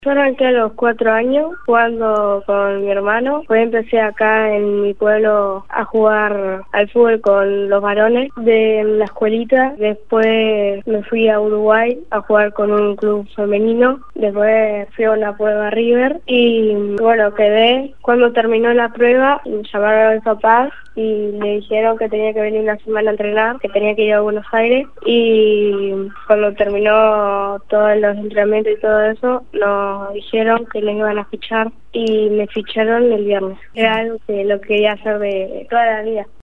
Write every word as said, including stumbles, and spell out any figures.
Yo arranqué a los cuatro años jugando con mi hermano. Después empecé acá en mi pueblo a jugar al fútbol con los varones de la escuelita. Después me fui a Uruguay a jugar con un club femenino. Después fui a una prueba River y bueno, quedé. Cuando terminó la prueba me llamaron a mis papás y le dijeron que tenía que venir una semana a entrenar, que tenía que ir a Buenos Aires, y cuando terminó todos los entrenamientos y todo eso, nos dijeron que nos iban a fichar y me ficharon el viernes. Era algo que lo quería hacer de toda la vida.